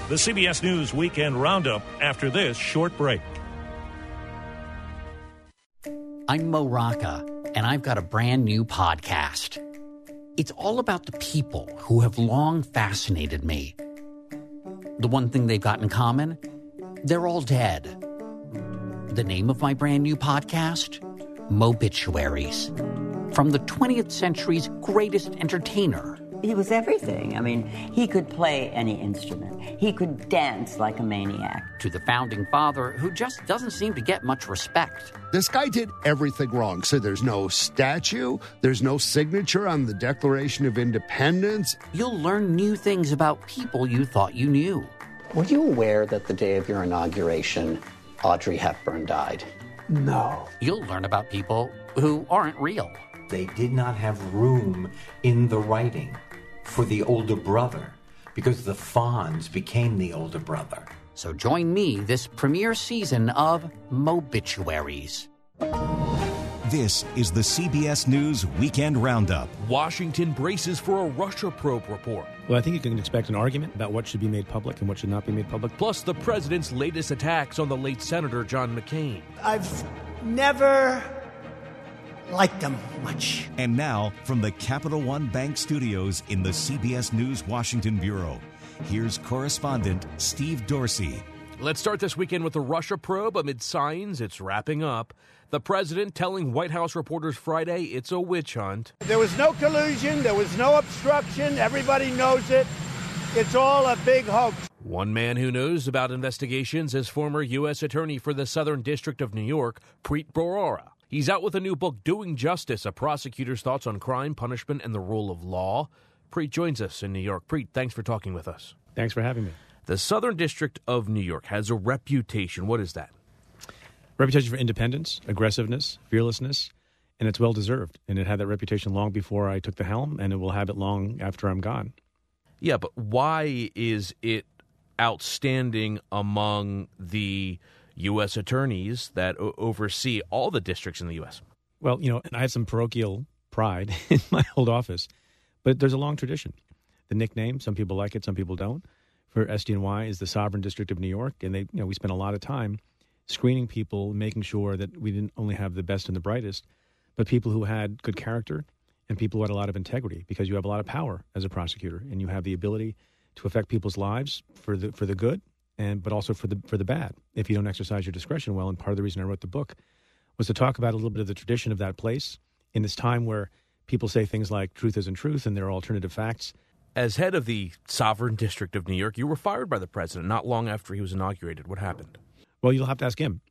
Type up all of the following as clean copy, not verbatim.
The CBS News Weekend Roundup after this short break. I'm Mo Rocca, and I've got a brand new podcast. It's all about the people who have long fascinated me. The one thing they've got in common? They're all dead. The name of my brand new podcast? Mobituaries. From the 20th century's greatest entertainer. He was everything. I mean, he could play any instrument. He could dance like a maniac. To the founding father, who just doesn't seem to get much respect. This guy did everything wrong. So there's no statue, there's no signature on the Declaration of Independence. You'll learn new things about people you thought you knew. Were you aware that the day of your inauguration, Audrey Hepburn died? No. You'll learn about people who aren't real. They did not have room in the writing for the older brother because the Fonz became the older brother. So join me this premiere season of Mobituaries. This is the CBS News Weekend Roundup. Washington braces for a Russia probe report. Well, I think you can expect an argument about what should be made public and what should not be made public. Plus the president's latest attacks on the late Senator John McCain. I've never liked them much. And now, from the Capital One Bank Studios in the CBS News Washington Bureau, here's correspondent Steve Dorsey. Let's start this weekend with the Russia probe. Amid signs it's wrapping up, the president telling White House reporters Friday it's a witch hunt. There was no collusion. There was no obstruction. Everybody knows it. It's all a big hoax. One man who knows about investigations is former U.S. Attorney for the Southern District of New York, Preet Bharara. He's out with a new book, Doing Justice, a prosecutor's thoughts on crime, punishment, and the rule of law. Preet joins us in New York. Preet, thanks for talking with us. Thanks for having me. The Southern District of New York has a reputation. What is that? Reputation for independence, aggressiveness, fearlessness, and it's well-deserved. And it had that reputation long before I took the helm, and it will have it long after I'm gone. Yeah, but why is it outstanding among the U.S. attorneys that oversee all the districts in the U.S.? Well, you know, and I had some parochial pride in my old office, but there's a long tradition. The nickname, some people like it, some people don't, for SDNY is the Sovereign District of New York, and we spent a lot of time screening people, making sure that we didn't only have the best and the brightest, but people who had good character and people who had a lot of integrity, because you have a lot of power as a prosecutor, and you have the ability to affect people's lives for the good, but also for the bad if you don't exercise your discretion well. And part of the reason I wrote the book was to talk about a little bit of the tradition of that place in this time where people say things like truth isn't truth and there are alternative facts. As head of the Sovereign District of New York, you were fired by the president not long after he was inaugurated. What happened? Well, you'll have to ask him.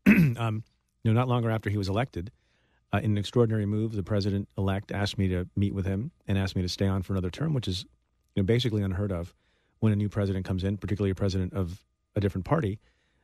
Not longer after he was elected, in an extraordinary move, the president-elect asked me to meet with him and asked me to stay on for another term, which is basically unheard of when a new president comes in, particularly a president of a different party.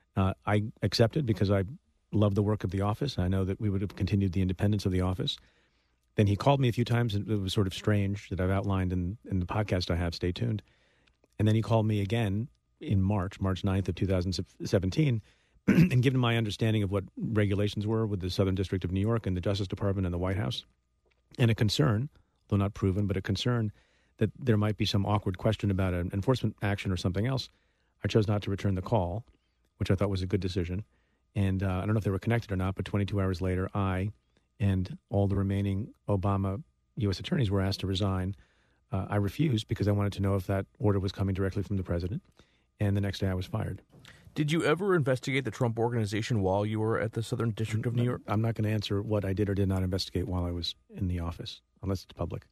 I accepted because I love the work of the office. I know that we would have continued the independence of the office. Then he called me a few times, and it was sort of strange that I've outlined in the podcast I have. Stay tuned. And then he called me again in March 9th of 2017, and given my understanding of what regulations were with the Southern District of New York and the Justice Department and the White House, and a concern, though not proven, but a concern that there might be some awkward question about an enforcement action or something else, I chose not to return the call, which I thought was a good decision. And I don't know if they were connected or not, but 22 hours later, I and all the remaining Obama U.S. attorneys were asked to resign. I refused because I wanted to know if that order was coming directly from the president. And the next day I was fired. Did you ever investigate the Trump Organization while you were at the Southern District of New York? I'm not going to answer what I did or did not investigate while I was in the office, unless it's public.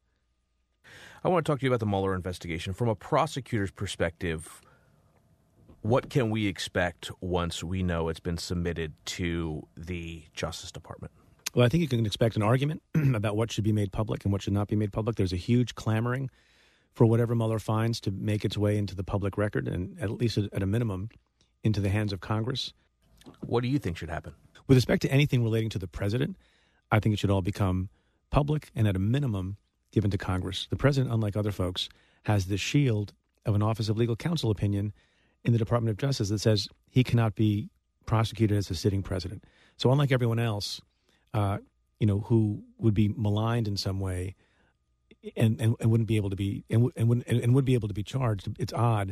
I want to talk to you about the Mueller investigation. From a prosecutor's perspective, what can we expect once we know it's been submitted to the Justice Department? Well, I think you can expect an argument about what should be made public and what should not be made public. There's a huge clamoring for whatever Mueller finds to make its way into the public record, and at least at a minimum, into the hands of Congress. What do you think should happen? With respect to anything relating to the president, I think it should all become public and at a minimum given to Congress. The president, unlike other folks, has the shield of an Office of Legal Counsel opinion in the Department of Justice that says he cannot be prosecuted as a sitting president. So unlike everyone else, who would be maligned in some way and wouldn't be able to be and would be able to be charged, it's odd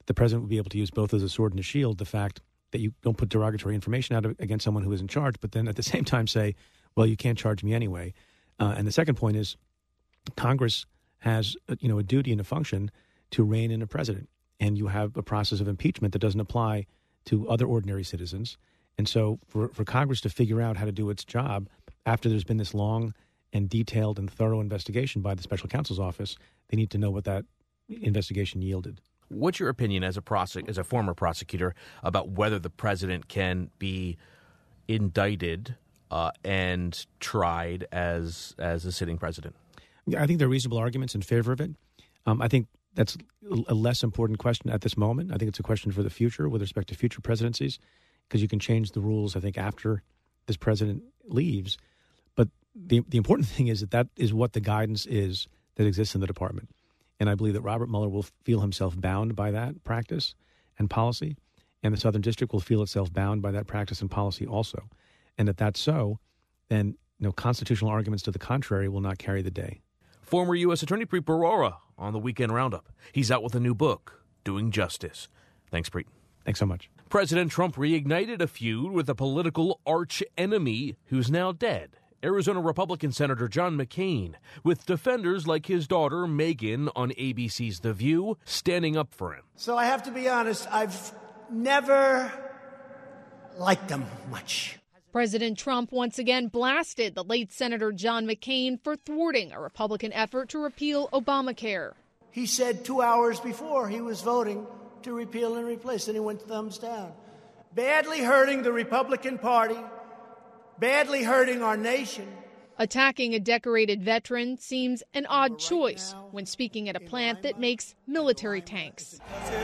the president would be able to use both as a sword and a shield, the fact that you don't put derogatory information out against someone who is in charge, but then at the same time say, well, you can't charge me anyway. And the second point is Congress has a duty and a function to rein in a president. And you have a process of impeachment that doesn't apply to other ordinary citizens. And so for Congress to figure out how to do its job after there's been this long and detailed and thorough investigation by the special counsel's office, they need to know what that investigation yielded. What's your opinion as a former prosecutor about whether the president can be indicted and tried as a sitting president? Yeah, I think there are reasonable arguments in favor of it. I think that's a less important question at this moment. I think it's a question for the future with respect to future presidencies, because you can change the rules, I think, after this president leaves. But the important thing is that is what the guidance is that exists in the department. And I believe that Robert Mueller will feel himself bound by that practice and policy, and the Southern District will feel itself bound by that practice and policy also. And if that's so, then constitutional arguments to the contrary will not carry the day. Former U.S. Attorney Preet Bharara on the Weekend Roundup. He's out with a new book, Doing Justice. Thanks, Preet. Thanks so much. President Trump reignited a feud with a political arch-enemy who's now dead, Arizona Republican Senator John McCain, with defenders like his daughter, Megyn, on ABC's The View, standing up for him. So I have to be honest, I've never liked them much. President Trump once again blasted the late Senator John McCain for thwarting a Republican effort to repeal Obamacare. He said 2 hours before he was voting to repeal and replace, and he went thumbs down. Badly hurting the Republican Party, badly hurting our nation. Attacking a decorated veteran seems an odd choice when speaking at a plant that makes military tanks.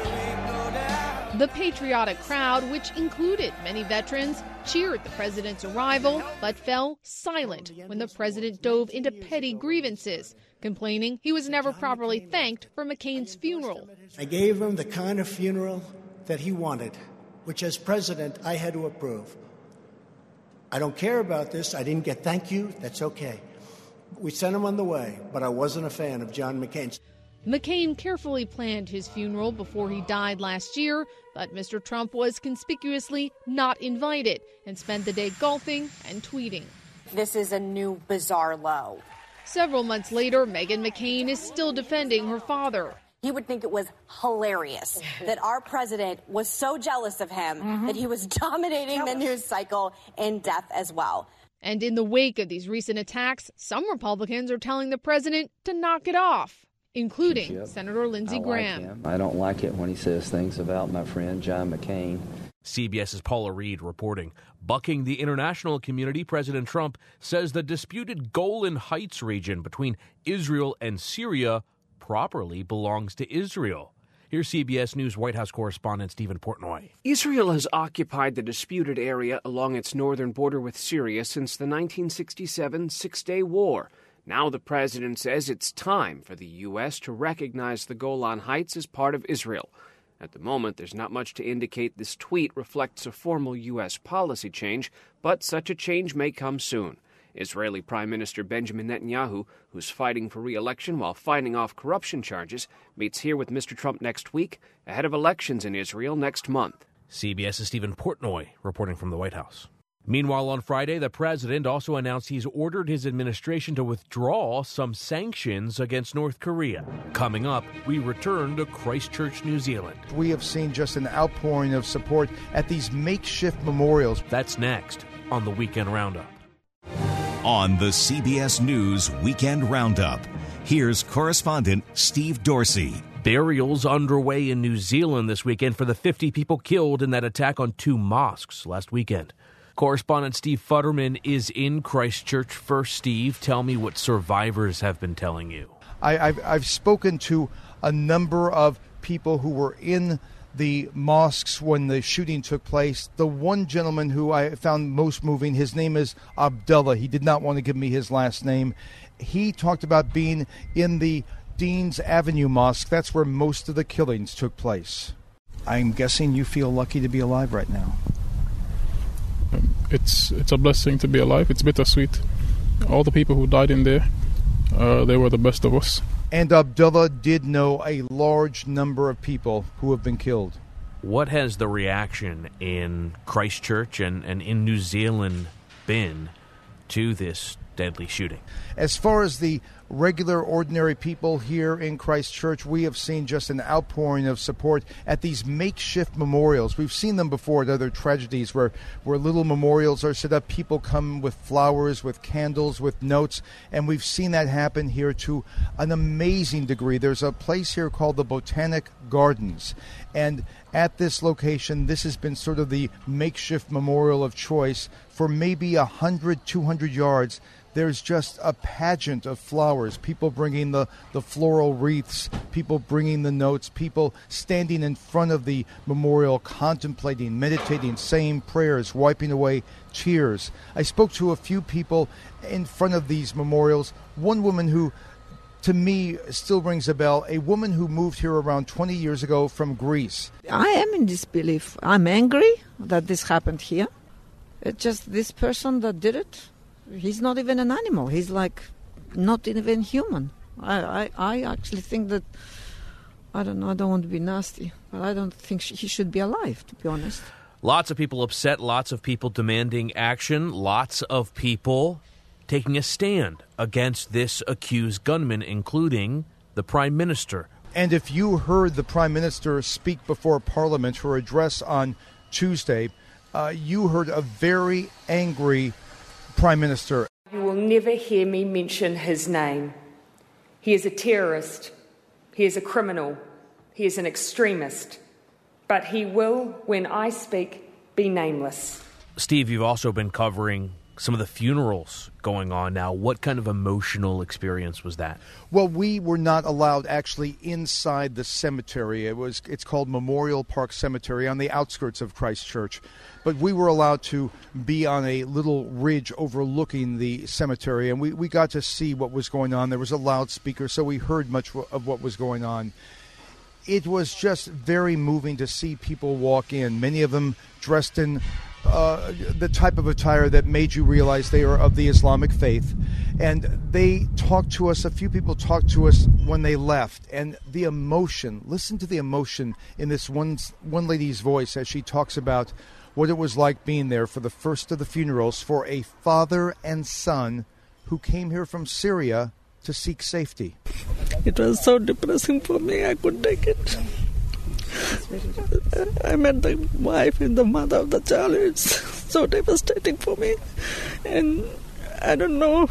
The patriotic crowd, which included many veterans, cheered the president's arrival, but fell silent when the president dove into petty grievances, complaining he was never properly thanked for McCain's funeral. I gave him the kind of funeral that he wanted, which as president I had to approve. I don't care about this. I didn't get thank you. That's okay. We sent him on the way, but I wasn't a fan of John McCain. McCain carefully planned his funeral before he died last year, but Mr. Trump was conspicuously not invited and spent the day golfing and tweeting. This is a new bizarre low. Several months later, Megyn McCain is still defending her father. He would think it was hilarious that our president was so jealous of him that he was dominating the news cycle in death as well. And in the wake of these recent attacks, some Republicans are telling the president to knock it off, including Senator Lindsey Graham. I don't like it when he says things about my friend John McCain. CBS's Paula Reed reporting. Bucking the international community, President Trump says the disputed Golan Heights region between Israel and Syria properly belongs to Israel. Here's CBS News White House correspondent Stephen Portnoy. Israel has occupied the disputed area along its northern border with Syria since the 1967 Six-Day War. Now the president says it's time for the U.S. to recognize the Golan Heights as part of Israel. At the moment, there's not much to indicate this tweet reflects a formal U.S. policy change, but such a change may come soon. Israeli Prime Minister Benjamin Netanyahu, who's fighting for re-election while fighting off corruption charges, meets here with Mr. Trump next week, ahead of elections in Israel next month. CBS's Stephen Portnoy reporting from the White House. Meanwhile, on Friday, the president also announced he's ordered his administration to withdraw some sanctions against North Korea. Coming up, we return to Christchurch, New Zealand. We have seen just an outpouring of support at these makeshift memorials. That's next on the Weekend Roundup. On the CBS News Weekend Roundup, here's correspondent Steve Dorsey. Burials underway in New Zealand this weekend for the 50 people killed in that attack on 2 mosques last weekend. Correspondent Steve Futterman is in Christchurch. First, Steve, tell me what survivors have been telling you. I've spoken to a number of people who were in the mosques when the shooting took place. The one gentleman who I found most moving, his name is Abdullah. He did not want to give me his last name. He talked about being in the Dean's Avenue Mosque. That's where most of the killings took place. I'm guessing you feel lucky to be alive right now. It's a blessing to be alive. It's bittersweet. All the people who died in there, they were the best of us. And Abdullah did know a large number of people who have been killed. What has the reaction in Christchurch and in New Zealand been to this deadly shooting? As far as the regular, ordinary people here in Christchurch, we have seen just an outpouring of support at these makeshift memorials. We've seen them before at other tragedies where little memorials are set up. People come with flowers, with candles, with notes, and we've seen that happen here to an amazing degree. There's a place here called the Botanic Gardens, and at this location, this has been sort of the makeshift memorial of choice for maybe 100, 200 yards. There's just a pageant of flowers, people bringing the floral wreaths, people bringing the notes, people standing in front of the memorial, contemplating, meditating, saying prayers, wiping away tears. I spoke to a few people in front of these memorials. One woman who, to me, still rings a bell, a woman who moved here around 20 years ago from Greece. I am in disbelief. I'm angry that this happened here. It's just this person that did it. He's not even an animal. He's like not even human. I actually think that, I don't know, I don't want to be nasty, but I don't think he should be alive, to be honest. Lots of people upset, lots of people demanding action, lots of people taking a stand against this accused gunman, including the Prime Minister. And if you heard the Prime Minister speak before Parliament, her address on Tuesday, you heard a very angry Prime Minister. You will never hear me mention his name. He is a terrorist. He is a criminal. He is an extremist. But he will, when I speak, be nameless. Steve, you've also been covering some of the funerals going on now. What kind of emotional experience was that? Well, we were not allowed actually inside the cemetery. It's called Memorial Park Cemetery on the outskirts of Christchurch. But we were allowed to be on a little ridge overlooking the cemetery, and we got to see what was going on. There was a loudspeaker, so we heard much of what was going on. It was just very moving to see people walk in, many of them dressed in the type of attire that made you realize they are of the Islamic faith. And they talked to us, a few people talked to us when they left. And the emotion, listen to the emotion in this one lady's voice as she talks about what it was like being there for the first of the funerals for a father and son who came here from Syria to seek safety. It was so depressing for me, I couldn't take it. I met the wife and the mother of the child. It's so devastating for me. And I don't know.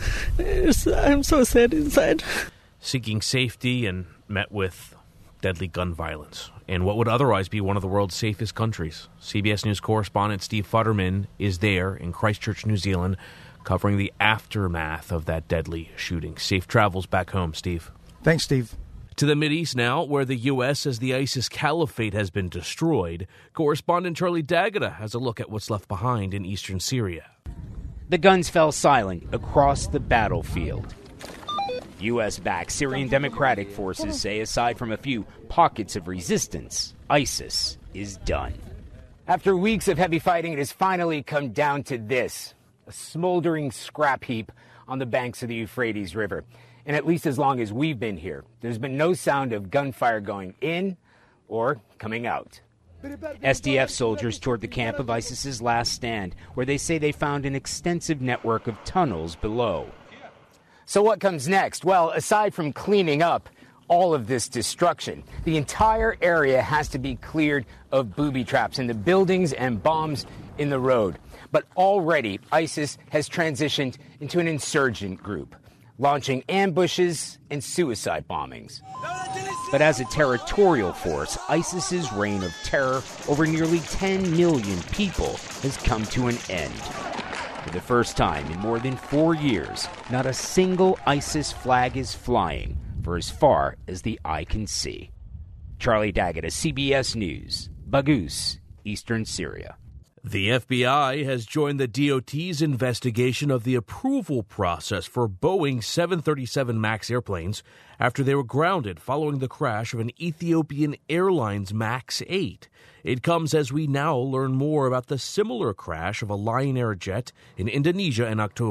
I'm so sad inside. Seeking safety and met with deadly gun violence in what would otherwise be one of the world's safest countries. CBS News correspondent Steve Futterman is there in Christchurch, New Zealand, covering the aftermath of that deadly shooting. Safe travels back home, Steve. Thanks, Steve. To the Mideast now, where the U.S. as the ISIS caliphate has been destroyed. Correspondent Charlie D'Agata has a look at what's left behind in eastern Syria. The guns fell silent across the battlefield. U.S.-backed Syrian Democratic Forces say aside from a few pockets of resistance, ISIS is done. After weeks of heavy fighting, it has finally come down to this, a smoldering scrap heap on the banks of the Euphrates River. And at least as long as we've been here, there's been no sound of gunfire going in or coming out. SDF soldiers toured the camp of ISIS's last stand, where they say they found an extensive network of tunnels below. So what comes next? Well, aside from cleaning up all of this destruction, the entire area has to be cleared of booby traps in the buildings and bombs in the road. But already, ISIS has transitioned into an insurgent group, launching ambushes and suicide bombings. But as a territorial force, ISIS's reign of terror over nearly 10 million people has come to an end. For the first time in more than 4 years, not a single ISIS flag is flying for as far as the eye can see. Charlie D'Agata, CBS News, Baghouz, Eastern Syria. The FBI has joined the DOT's investigation of the approval process for Boeing 737 MAX airplanes after they were grounded following the crash of an Ethiopian Airlines MAX 8. It comes as we now learn more about the similar crash of a Lion Air jet in Indonesia in October.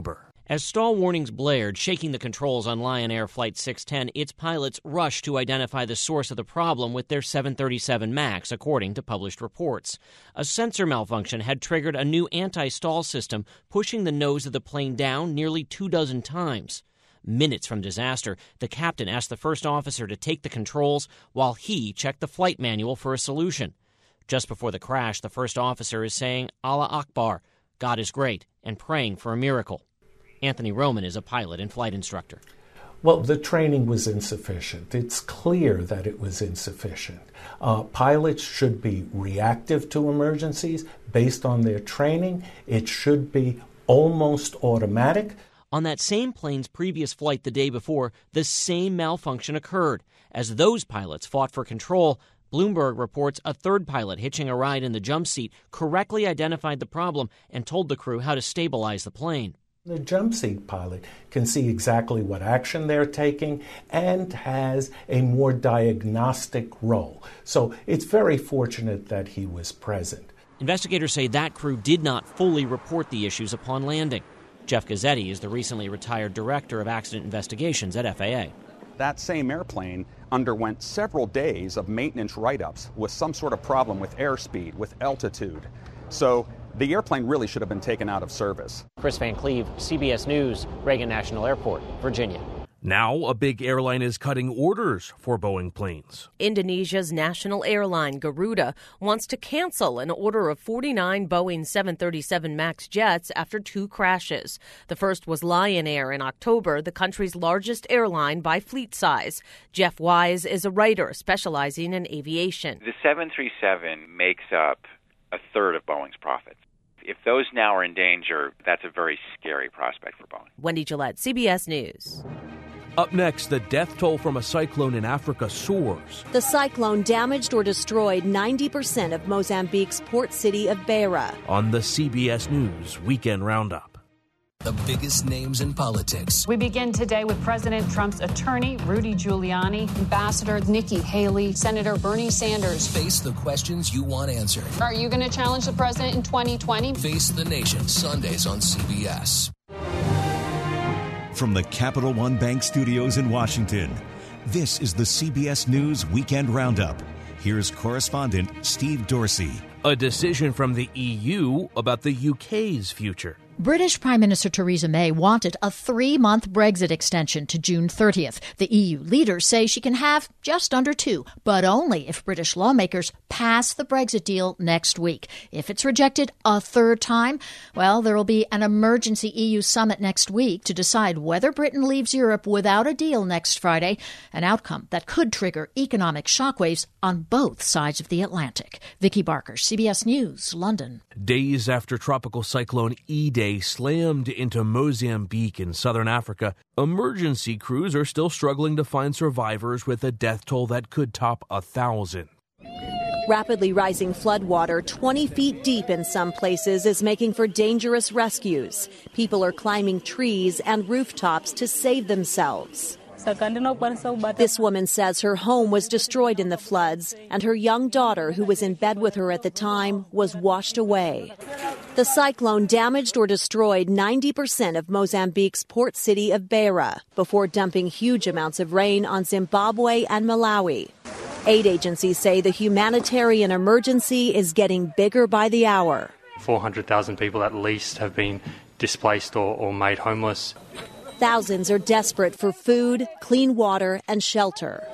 As stall warnings blared, shaking the controls on Lion Air Flight 610, its pilots rushed to identify the source of the problem with their 737 MAX, according to published reports. A sensor malfunction had triggered a new anti-stall system, pushing the nose of the plane down nearly 24 times. Minutes from disaster, the captain asked the first officer to take the controls while he checked the flight manual for a solution. Just before the crash, the first officer is saying, Allah Akbar, God is great, and praying for a miracle. Anthony Roman is a pilot and flight instructor. Well, the training was insufficient. It's clear that it was insufficient. Pilots should be reactive to emergencies based on their training. It should be almost automatic. On that same plane's previous flight the day before, the same malfunction occurred. As those pilots fought for control, Bloomberg reports a third pilot hitching a ride in the jump seat correctly identified the problem and told the crew how to stabilize the plane. The jump seat pilot can see exactly what action they're taking and has a more diagnostic role. So it's very fortunate that he was present. Investigators say that crew did not fully report the issues upon landing. Jeff Gazzetti is the recently retired director of accident investigations at FAA. That same airplane underwent several days of maintenance write-ups with some sort of problem with airspeed, with altitude. So the airplane really should have been taken out of service. Chris Van Cleve, CBS News, Reagan National Airport, Virginia. Now, a big airline is cutting orders for Boeing planes. Indonesia's national airline, Garuda, wants to cancel an order of 49 Boeing 737 MAX jets after 2 crashes. The first was Lion Air in October, the country's largest airline by fleet size. Jeff Wise is a writer specializing in aviation. The 737 makes up a third of Boeing's profits. If those now are in danger, that's a very scary prospect for Boeing. Wendy Gillette, CBS News. Up next, the death toll from a cyclone in Africa soars. The cyclone damaged or destroyed 90% of Mozambique's port city of Beira. On the CBS News Weekend Roundup. The biggest names in politics. We begin today with President Trump's attorney, Rudy Giuliani, Ambassador Nikki Haley, Senator Bernie Sanders. Face the questions you want answered. Are you going to challenge the president in 2020? Face the Nation, Sundays on CBS. From the Capital One Bank Studios in Washington, this is the CBS News Weekend Roundup. Here's correspondent Steve Dorsey. A decision from the EU about the UK's future. British Prime Minister Theresa May wanted a 3-month Brexit extension to June 30th. The EU leaders say she can have just under 2, but only if British lawmakers pass the Brexit deal next week. If it's rejected a third time, well, there will be an emergency EU summit next week to decide whether Britain leaves Europe without a deal next Friday, an outcome that could trigger economic shockwaves on both sides of the Atlantic. Vicky Barker, CBS News, London. Days after Tropical Cyclone Idai slammed into Mozambique in southern Africa, emergency crews are still struggling to find survivors with a death toll that could top 1,000. Rapidly rising floodwater, 20 feet deep in some places, is making for dangerous rescues. People are climbing trees and rooftops to save themselves. This woman says her home was destroyed in the floods, and her young daughter, who was in bed with her at the time, was washed away. The cyclone damaged or destroyed 90% of Mozambique's port city of Beira before dumping huge amounts of rain on Zimbabwe and Malawi. Aid agencies say the humanitarian emergency is getting bigger by the hour. 400,000 people at least have been displaced or made homeless. Thousands are desperate for food, clean water, and shelter.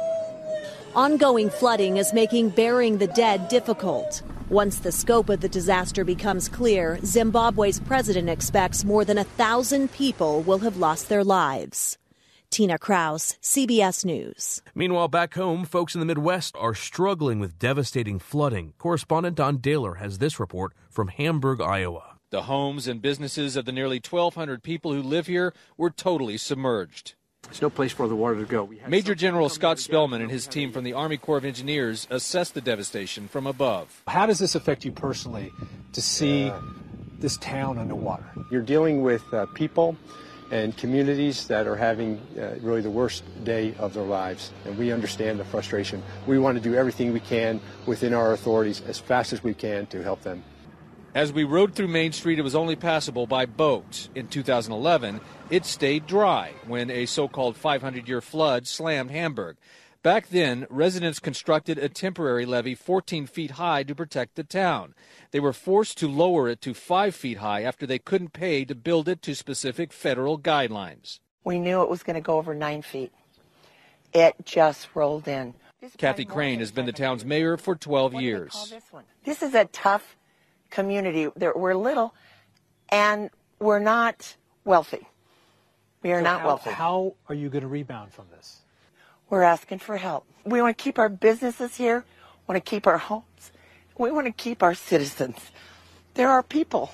Ongoing flooding is making burying the dead difficult. Once the scope of the disaster becomes clear, Zimbabwe's president expects more than 1,000 people will have lost their lives. Tina Kraus, CBS News. Meanwhile, back home, folks in the Midwest are struggling with devastating flooding. Correspondent Don Daler has this report from Hamburg, Iowa. The homes and businesses of the nearly 1,200 people who live here were totally submerged. There's no place for the water to go. Major General Scott Spellman and his team from the Army Corps of Engineers assessed the devastation from above. How does this affect you personally to see this town underwater? You're dealing with people and communities that are having really the worst day of their lives, and we understand the frustration. We want to do everything we can within our authorities as fast as we can to help them. As we rode through Main Street, it was only passable by boat. In 2011, it stayed dry when a so-called 500-year flood slammed Hamburg. Back then, residents constructed a temporary levee 14 feet high to protect the town. They were forced to lower it to 5 feet high after they couldn't pay to build it to specific federal guidelines. We knew it was going to go over 9 feet. It just rolled in. Kathy Crane has been the town's mayor for 12 years. This is a tough community. We're little, and we're not wealthy. We are not wealthy. How are you going to rebound from this? We're asking for help. We want to keep our businesses here. We want to keep our homes. We want to keep our citizens. They're our people.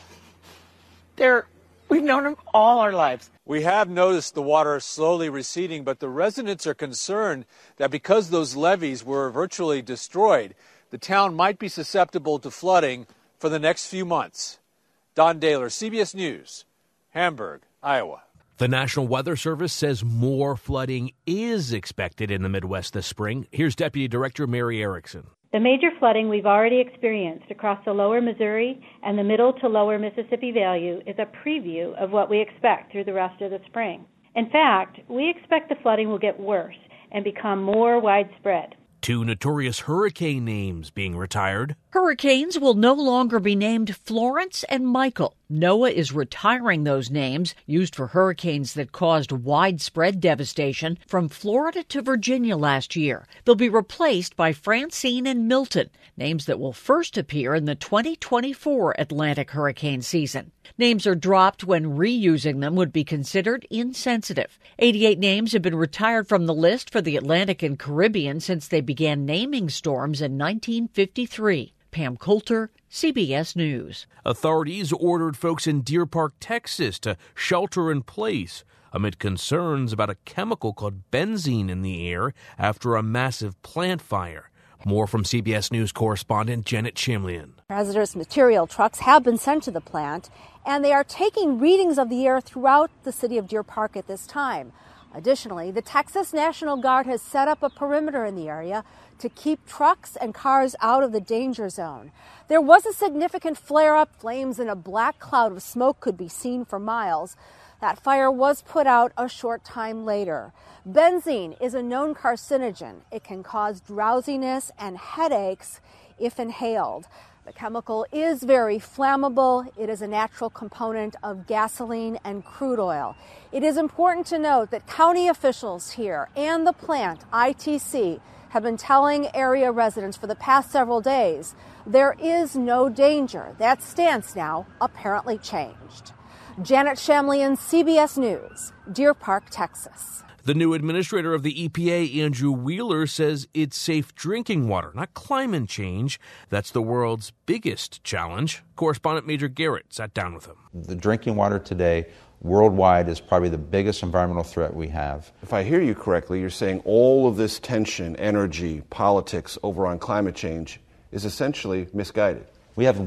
We've known them all our lives. We have noticed the water slowly receding, but the residents are concerned that because those levees were virtually destroyed, the town might be susceptible to flooding for the next few months. Don Dahler, CBS News, Hamburg, Iowa. The National Weather Service says more flooding is expected in the Midwest this spring. Here's Deputy Director Mary Erickson. The major flooding we've already experienced across the lower Missouri and the middle to lower Mississippi Valley is a preview of what we expect through the rest of the spring. In fact, we expect the flooding will get worse and become more widespread. 2 notorious hurricane names being retired. Hurricanes will no longer be named Florence and Michael. NOAA is retiring those names used for hurricanes that caused widespread devastation from Florida to Virginia last year. They'll be replaced by Francine and Milton, names that will first appear in the 2024 Atlantic hurricane season. Names are dropped when reusing them would be considered insensitive. 88 names have been retired from the list for the Atlantic and Caribbean since they began naming storms in 1953. Pam Coulter, CBS News. Authorities ordered folks in Deer Park, Texas to shelter in place amid concerns about a chemical called benzene in the air after a massive plant fire. More from CBS News correspondent Janet Chimlian. Hazardous material trucks have been sent to the plant, and they are taking readings of the air throughout the city of Deer Park at this time. Additionally, the Texas National Guard has set up a perimeter in the area to keep trucks and cars out of the danger zone. There was a significant flare-up. Flames in a black cloud of smoke could be seen for miles. That fire was put out a short time later. Benzene is a known carcinogen. It can cause drowsiness and headaches if inhaled. The chemical is very flammable. It is a natural component of gasoline and crude oil. It is important to note that county officials here and the plant, ITC, have been telling area residents for the past several days there is no danger. That stance now apparently changed. Janet Chimlian, CBS News, Deer Park, Texas. The new administrator of the EPA, Andrew Wheeler, says it's safe drinking water, not climate change. That's the world's biggest challenge. Correspondent Major Garrett sat down with him. The drinking water today worldwide is probably the biggest environmental threat we have. If I hear you correctly, you're saying all of this tension, energy, politics over on climate change is essentially misguided. We have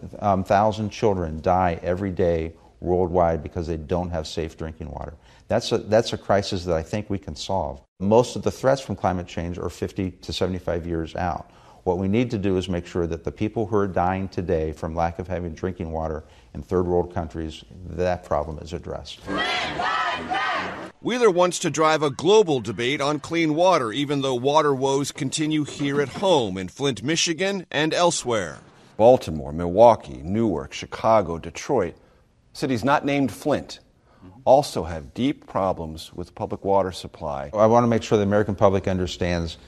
1,000 children die every day worldwide because they don't have safe drinking water. That's a crisis that I think we can solve. Most of the threats from climate change are 50 to 75 years out. What we need to do is make sure that the people who are dying today from lack of having drinking water in third world countries, that problem is addressed. Wheeler wants to drive a global debate on clean water, even though water woes continue here at home in Flint, Michigan, and elsewhere. Baltimore, Milwaukee, Newark, Chicago, Detroit, cities not named Flint, also have deep problems with public water supply. I want to make sure the American public understands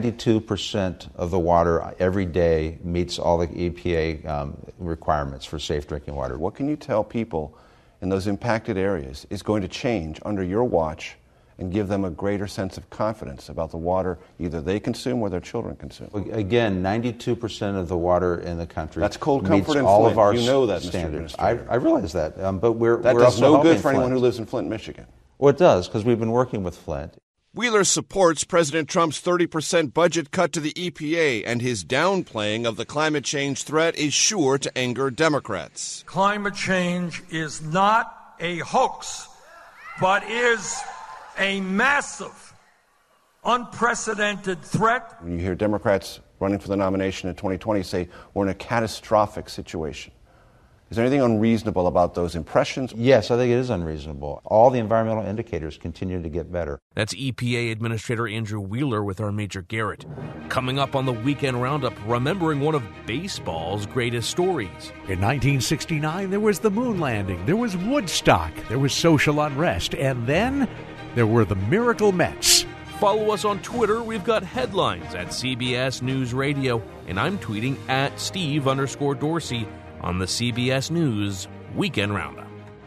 92% of the water every day meets all the EPA requirements for safe drinking water. What can you tell people in those impacted areas is going to change under your watch and give them a greater sense of confidence about the water either they consume or their children consume? Again, 92% of the water in the country that's cold comfort in all Flint. Of our you know that, standards. I realize that, but we're that we're does also no good for Flint. anyone who lives in Flint, Michigan. Well, it does, because we've been working with Flint. Wheeler supports President Trump's 30% budget cut to the EPA, and his downplaying of the climate change threat is sure to anger Democrats. Climate change is not a hoax, but is a massive, unprecedented threat. When you hear Democrats running for the nomination in 2020 say we're in a catastrophic situation, Is there anything unreasonable about those impressions? Yes, I think it is unreasonable. All the environmental indicators continue to get better. That's EPA Administrator Andrew Wheeler with our Major Garrett. Coming up on the Weekend Roundup, remembering one of baseball's greatest stories. In 1969, there was the moon landing, there was Woodstock, there was social unrest, and then there were the Miracle Mets. Follow us on Twitter. We've got headlines at CBS News Radio, and I'm tweeting at Steve_Dorsey on the CBS News Weekend Roundup.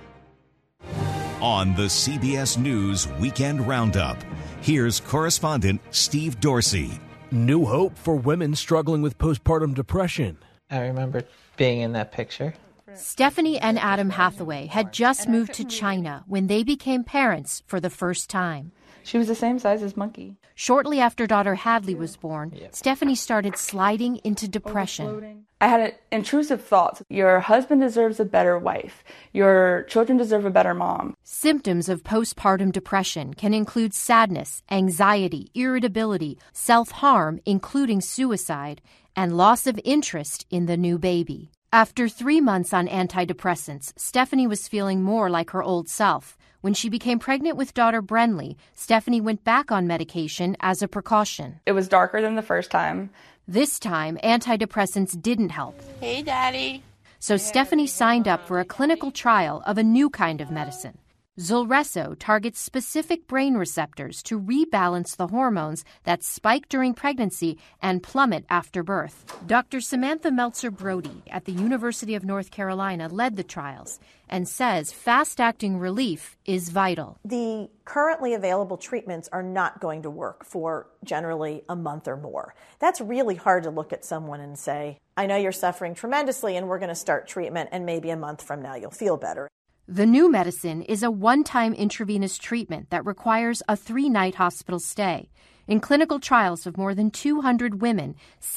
On the CBS News Weekend Roundup, here's correspondent Steve Dorsey. New hope for women struggling with postpartum depression. I remember being in that picture. Stephanie and Adam Hathaway had just moved to China when they became parents for the first time. She was the same size as Monkey. Shortly after daughter Hadley was born, Stephanie started sliding into depression. I had intrusive thoughts. Your husband deserves a better wife. Your children deserve a better mom. Symptoms of postpartum depression can include sadness, anxiety, irritability, self-harm, including suicide, and loss of interest in the new baby. After 3 months on antidepressants, Stephanie was feeling more like her old self. When she became pregnant with daughter Brenly, Stephanie went back on medication as a precaution. It was darker than the first time. This time, antidepressants didn't help. Hey, Daddy. So Stephanie signed up for a clinical trial of a new kind of medicine. Zulresso targets specific brain receptors to rebalance the hormones that spike during pregnancy and plummet after birth. Dr. Samantha Meltzer-Brody at the University of North Carolina led the trials and says fast-acting relief is vital. The currently available treatments are not going to work for generally a month or more. That's really hard to look at someone and say, I know you're suffering tremendously and we're going to start treatment and maybe a month from now you'll feel better. The new medicine is a one-time intravenous treatment that requires a 3-night hospital stay. In clinical trials of more than 200 women,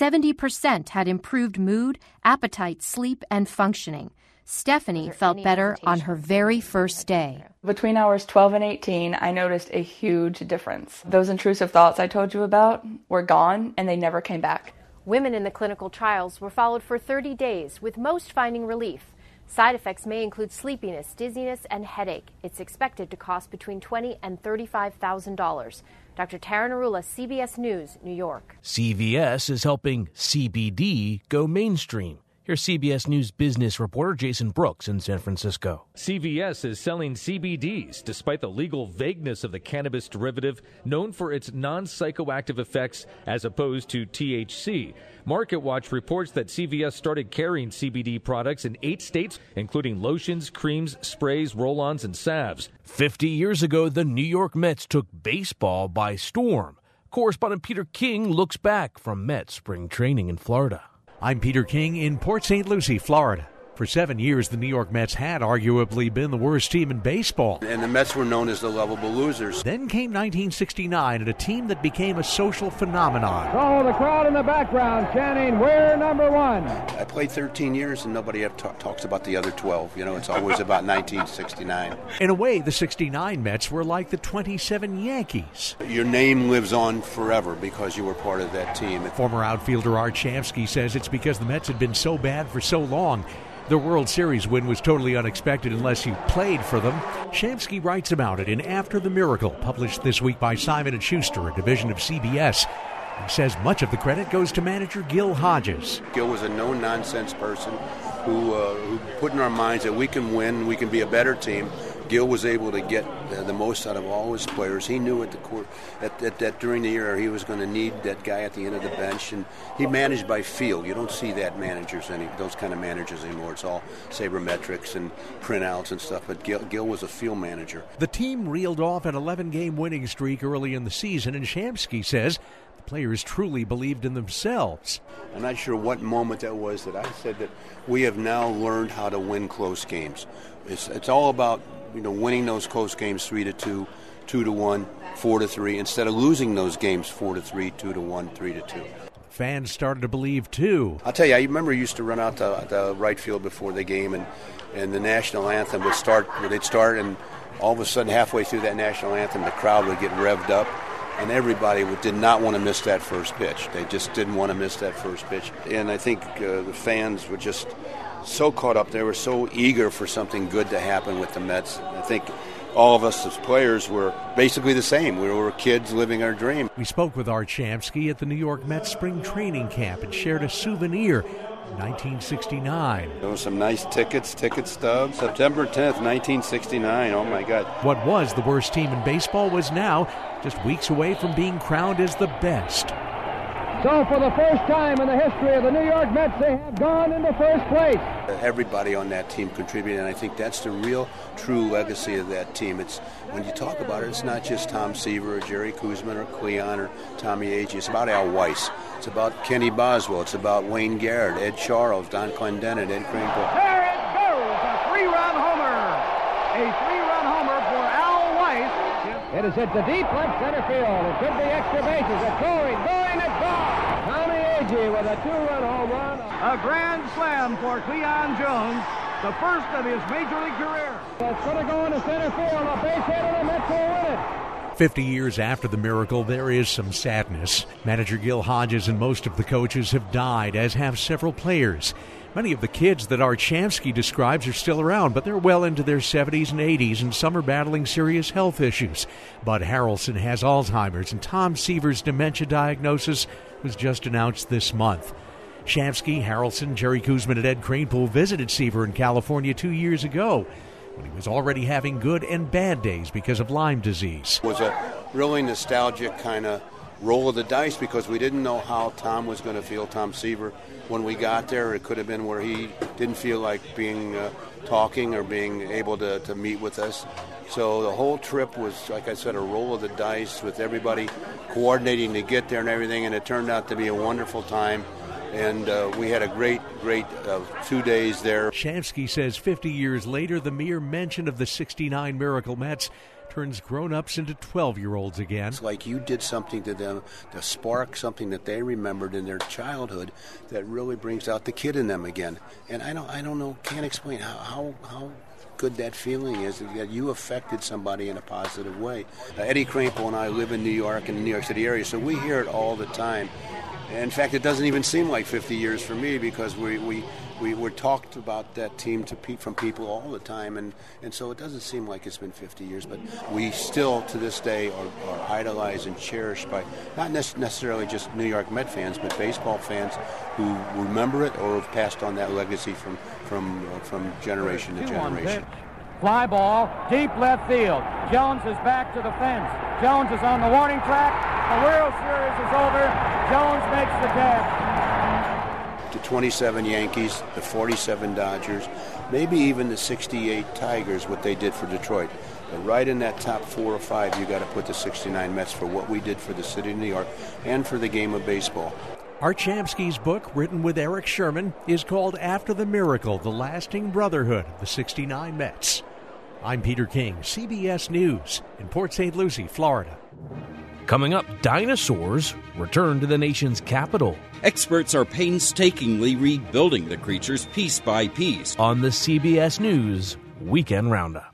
70% had improved mood, appetite, sleep, and functioning. Stephanie felt better on her very first day. Between hours 12 and 18, I noticed a huge difference. Those intrusive thoughts I told you about were gone, and they never came back. Women in the clinical trials were followed for 30 days, with most finding relief. Side effects may include sleepiness, dizziness, and headache. It's expected to cost between $20,000 and $35,000. Dr. Tara Narula, CBS News, New York. CVS is helping CBD go mainstream. Here's CBS News business reporter Jason Brooks in San Francisco. CVS is selling CBDs despite the legal vagueness of the cannabis derivative, known for its non-psychoactive effects as opposed to THC. MarketWatch reports that CVS started carrying CBD products in 8 states, including lotions, creams, sprays, roll-ons, and salves. 50 years ago, the New York Mets took baseball by storm. Correspondent Peter King looks back from Mets spring training in Florida. I'm Peter King in Port St. Lucie, Florida. For 7 years, the New York Mets had arguably been the worst team in baseball. And the Mets were known as the lovable losers. Then came 1969 and a team that became a social phenomenon. Oh, the crowd in the background chanting, "We're number one." I played 13 years and nobody ever talks about the other 12. You know, it's always about 1969. In a way, the 69 Mets were like the 27 Yankees. Your name lives on forever because you were part of that team. Former outfielder Art Shamsky says it's because the Mets had been so bad for so long. The World Series win was totally unexpected unless you played for them. Shamsky writes about it in After the Miracle, published this week by Simon & Schuster, a division of CBS. He says much of the credit goes to manager Gil Hodges. Gil was a no-nonsense person who put in our minds that we can win, we can be a better team. Gil was able to get the most out of all his players. He knew that during the year he was going to need that guy at the end of the bench, and he managed by feel. You don't see those kind of managers anymore. It's all sabermetrics and printouts and stuff. But Gil was a feel manager. The team reeled off an 11-game winning streak early in the season, and Shamsky says the players truly believed in themselves. I'm not sure what moment that was that I said that we have now learned how to win close games. It's all about winning those close games 3-2, 2-1, 4-3, instead of losing those games 4-3, 2-1, 3-2. Fans started to believe too. I'll tell you, I remember I used to run out the right field before the game, and the national anthem would start. They'd start, and all of a sudden, halfway through that national anthem, the crowd would get revved up, And everybody did not want to miss that first pitch. They just didn't want to miss that first pitch. And I think the fans were just so caught up. They were so eager for something good to happen with the Mets. I think all of us as players were basically the same. We were kids living our dream. We spoke with Art Shamsky at the New York Mets spring training camp and shared a souvenir in 1969. There were some nice ticket stubs. September 10th, 1969. Oh, my God. What was the worst team in baseball was now just weeks away from being crowned as the best. So for the first time in the history of the New York Mets, they have gone into first place. Everybody on that team contributed, and I think that's the real, true legacy of that team. It's when you talk about it, it's not just Tom Seaver or Jerry Koosman or Cleon or Tommy Agee. It's about Al Weiss. It's about Kenny Boswell. It's about Wayne Garrett, Ed Charles, Don Clendenin, Ed Kranepool. There it goes, a three-run homer. A three-run homer for Al Weiss. It is hit to deep left center field. It could be extra bases. It's going, it's gone. Tommy Agee with a two-run home run. A grand slam for Cleon Jones, the first of his major league career. It's going to go into center field. A base hit and the Mets will win it. 50 years after the miracle, there is some sadness. Manager Gil Hodges and most of the coaches have died, as have several players. Many of the kids that Art Shamsky describes are still around, but they're well into their 70s and 80s, and some are battling serious health issues. Bud Harrelson has Alzheimer's, and Tom Seaver's dementia diagnosis was just announced this month. Shamsky, Harrelson, Jerry Koosman, and Ed Kranepool visited Seaver in California 2 years ago, when he was already having good and bad days because of Lyme disease. It was a really nostalgic kind of roll of the dice because we didn't know how Tom was going to feel, Tom Seaver, when we got there. It could have been where he didn't feel like being talking or being able to meet with us. So the whole trip was, like I said, a roll of the dice with everybody coordinating to get there and everything, and it turned out to be a wonderful time. And we had a great 2 days there. Shamsky says 50 years later, the mere mention of the '69 Miracle Mets turns grown-ups into 12-year-olds again. It's like you did something to them to spark something that they remembered in their childhood that really brings out the kid in them again. And I don't know, can't explain how good that feeling is, that you affected somebody in a positive way. Eddie Kranepool and I live in New York, in the New York City area, so we hear it all the time. In fact, it doesn't even seem like 50 years for me because we were talked about that team from people all the time, and so it doesn't seem like it's been 50 years. But we still, to this day, are idolized and cherished by not necessarily just New York Met fans, but baseball fans who remember it or have passed on that legacy from generation to generation. Fly ball, deep left field. Jones is back to the fence. Jones is on the warning track. The World Series is over. Jones makes the catch. The 27 Yankees, the 47 Dodgers, maybe even the 68 Tigers, what they did for Detroit. But right in that top 4 or 5, you got to put the 69 Mets for what we did for the city of New York and for the game of baseball. Art Shamsky's book, written with Eric Sherman, is called After the Miracle, The Lasting Brotherhood of the '69 Mets. I'm Peter King, CBS News, in Port St. Lucie, Florida. Coming up, dinosaurs return to the nation's capital. Experts are painstakingly rebuilding the creatures piece by piece. On the CBS News Weekend Roundup.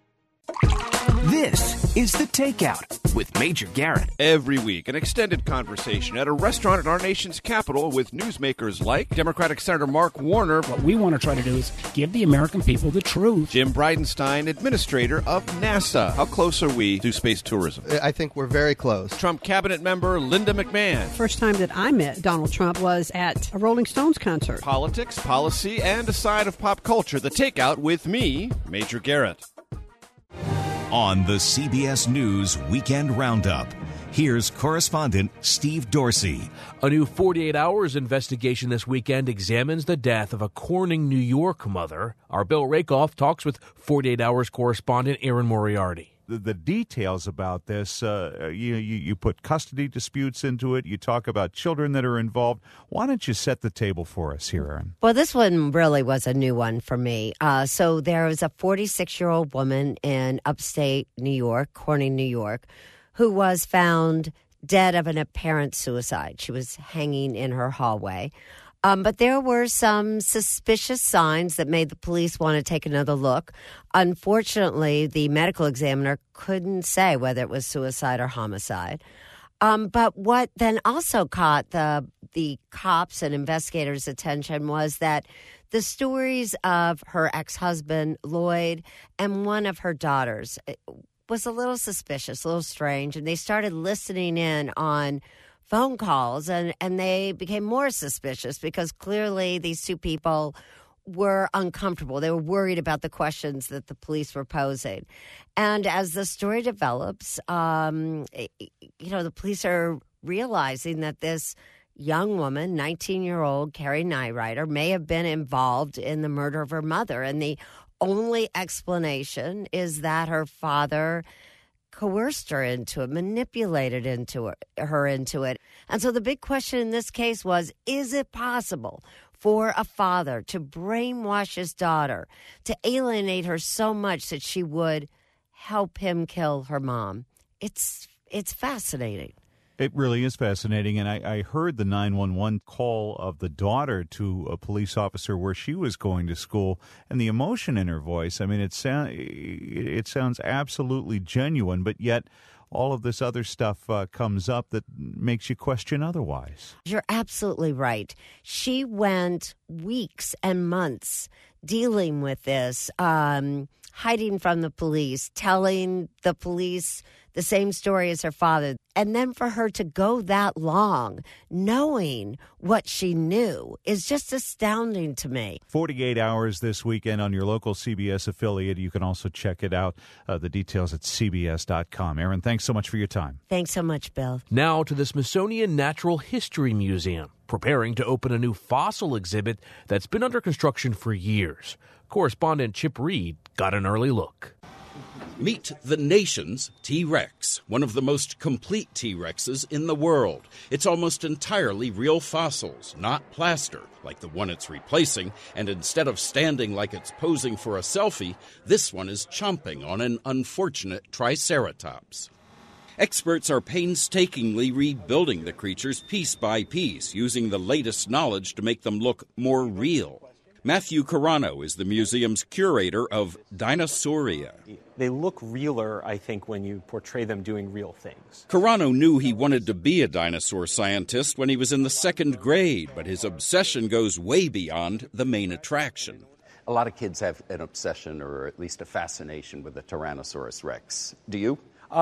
This is The Takeout with Major Garrett. Every week, an extended conversation at a restaurant in our nation's capital with newsmakers like Democratic Senator Mark Warner. What we want to try to do is give the American people the truth. Jim Bridenstine, administrator of NASA. How close are we to space tourism? I think we're very close. Trump cabinet member Linda McMahon. First time that I met Donald Trump was at a Rolling Stones concert. Politics, policy, and a side of pop culture. The Takeout with me, Major Garrett. On the CBS News Weekend Roundup, here's correspondent Steve Dorsey. A new 48 Hours investigation this weekend examines the death of a Corning, New York mother. Our Bill Rakoff talks with 48 Hours correspondent Aaron Moriarty. The details about this, you put custody disputes into it. You talk about children that are involved. Why don't you set the table for us here, Aaron? Well, this one really was a new one for me. So there was a 46-year-old woman in upstate New York, Corning, New York, who was found dead of an apparent suicide. She was hanging in her hallway. But there were some suspicious signs that made the police want to take another look. Unfortunately, the medical examiner couldn't say whether it was suicide or homicide. But what then also caught the cops and investigators' attention was that the stories of her ex-husband, Lloyd, and one of her daughters was a little suspicious, a little strange, and they started listening in on phone calls, and they became more suspicious because clearly these two people were uncomfortable. They were worried about the questions that the police were posing. And as the story develops, the police are realizing that this young woman, 19-year-old Carrie Nyrider, may have been involved in the murder of her mother. And the only explanation is that her father coerced her into it, manipulated her into it. And so the big question in this case was, is it possible for a father to brainwash his daughter, to alienate her so much that she would help him kill her mom? It's fascinating. It really is fascinating, and I heard the 911 call of the daughter to a police officer where she was going to school, and the emotion in her voice, I mean, it sounds absolutely genuine, but yet all of this other stuff comes up that makes you question otherwise. You're absolutely right. She went weeks and months dealing with this, hiding from the police, telling the police the same story as her father. And then for her to go that long, knowing what she knew, is just astounding to me. 48 hours this weekend on your local CBS affiliate. You can also check it out. The details at CBS.com. Erin, thanks so much for your time. Thanks so much, Bill. Now to the Smithsonian Natural History Museum, preparing to open a new fossil exhibit that's been under construction for years. Correspondent Chip Reed got an early look. Meet the nation's T-Rex, one of the most complete T-Rexes in the world. It's almost entirely real fossils, not plaster, like the one it's replacing, and instead of standing like it's posing for a selfie, this one is chomping on an unfortunate Triceratops. Experts are painstakingly rebuilding the creatures piece by piece, using the latest knowledge to make them look more real. Matthew Carano is the museum's curator of Dinosauria. They look realer, I think, when you portray them doing real things. Carano knew he wanted to be a dinosaur scientist when he was in the second grade, but his obsession goes way beyond the main attraction. A lot of kids have an obsession or at least a fascination with the Tyrannosaurus Rex. Do you?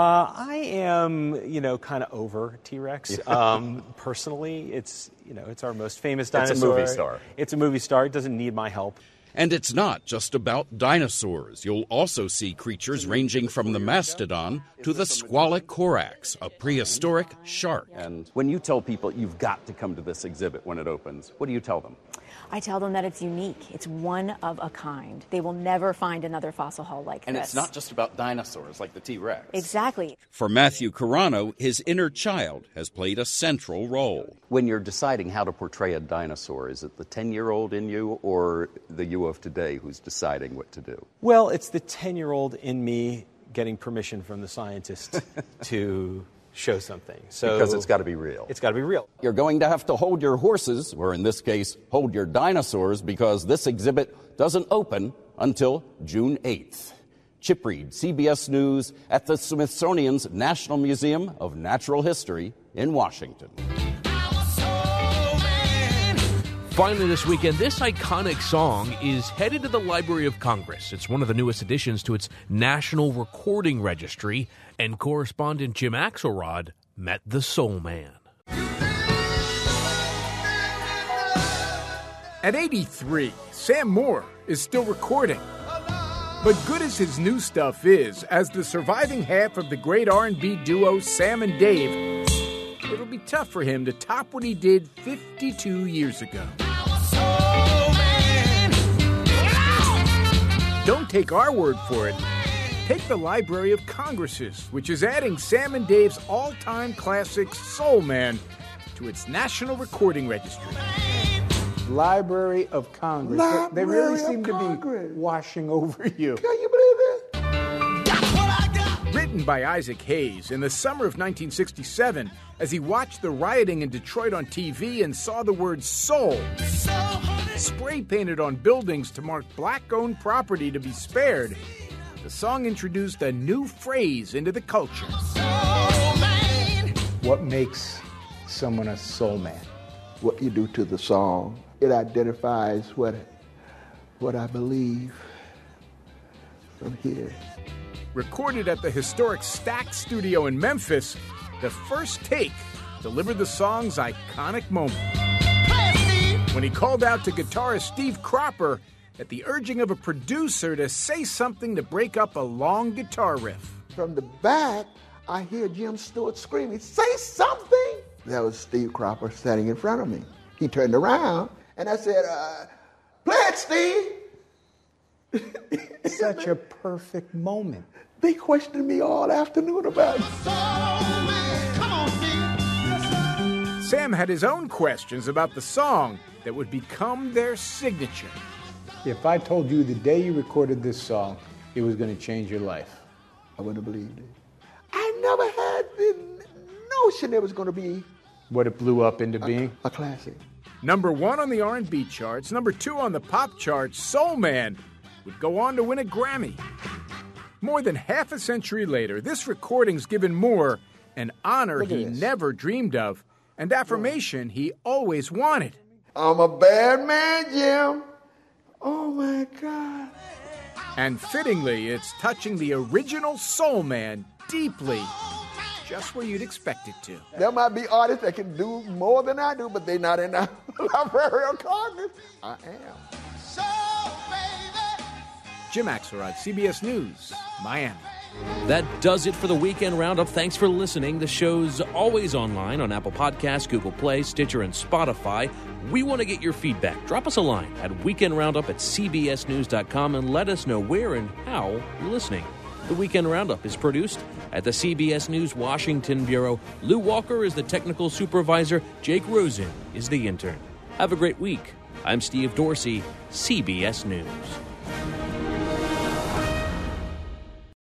I am, kind of over T-Rex. Personally, it's our most famous dinosaur. It's a movie star. It's a movie star. It doesn't need my help. And it's not just about dinosaurs. You'll also see creatures ranging from the mastodon to the Squalocorax, a prehistoric shark. And when you tell people you've got to come to this exhibit when it opens, what do you tell them? I tell them that it's unique. It's one of a kind. They will never find another fossil hull like this. And it's not just about dinosaurs like the T-Rex. Exactly. For Matthew Carano, his inner child has played a central role. When you're deciding how to portray a dinosaur, is it the 10-year-old in you or the you of today who's deciding what to do? Well, it's the 10-year-old in me getting permission from the scientist to show something. Because it's got to be real. It's got to be real. You're going to have to hold your horses, or in this case, hold your dinosaurs, because this exhibit doesn't open until June 8th. Chip Reed, CBS News, at the Smithsonian's National Museum of Natural History in Washington. Finally this weekend, this iconic song is headed to the Library of Congress. It's one of the newest additions to its National Recording Registry, and correspondent Jim Axelrod met the Soul Man. At 83, Sam Moore is still recording. But good as his new stuff is, as the surviving half of the great R&B duo Sam and Dave, it'll be tough for him to top what he did 52 years ago. Don't take our word for it. Take the Library of Congress's, which is adding Sam and Dave's all-time classic Soul Man to its National Recording Registry. Library of Congress. They really seem to be washing over you. Can you believe it? Written by Isaac Hayes in the summer of 1967, as he watched the rioting in Detroit on TV and saw the word soul spray-painted on buildings to mark black-owned property to be spared, the song introduced a new phrase into the culture. What makes someone a soul man? What you do to the song. It identifies what I believe from here. Recorded at the historic Stax Studio in Memphis, The First Take delivered the song's iconic moment. When he called out to guitarist Steve Cropper at the urging of a producer to say something to break up a long guitar riff. From the back, I hear Jim Stewart screaming, "Say something!" That was Steve Cropper standing in front of me. He turned around, and I said, "Play it, Steve!" Such a perfect moment. They questioned me all afternoon about it. Sam had his own questions about the song that would become their signature. If I told you the day you recorded this song, it was going to change your life, I wouldn't have believed it. I never had the notion it was going to be what it blew up into being. A classic. Number 1 on the R&B charts, number 2 on the pop charts, Soul Man would go on to win a Grammy. More than half a century later, this recording's given Moore an honor he never dreamed of, and affirmation he always wanted. I'm a bad man, Jim. Oh, my God. And fittingly, it's touching the original Soul Man deeply, just where you'd expect it to. There might be artists that can do more than I do, but they're not in the Library of Congress. I am. Jim Axelrod, CBS News, Miami. That does it for the Weekend Roundup. Thanks for listening. The show's always online on Apple Podcasts, Google Play, Stitcher, and Spotify. We want to get your feedback. Drop us a line at weekendroundup@cbsnews.com and let us know where and how you're listening. The Weekend Roundup is produced at the CBS News Washington Bureau. Lou Walker is the technical supervisor. Jake Rosen is the intern. Have a great week. I'm Steve Dorsey, CBS News.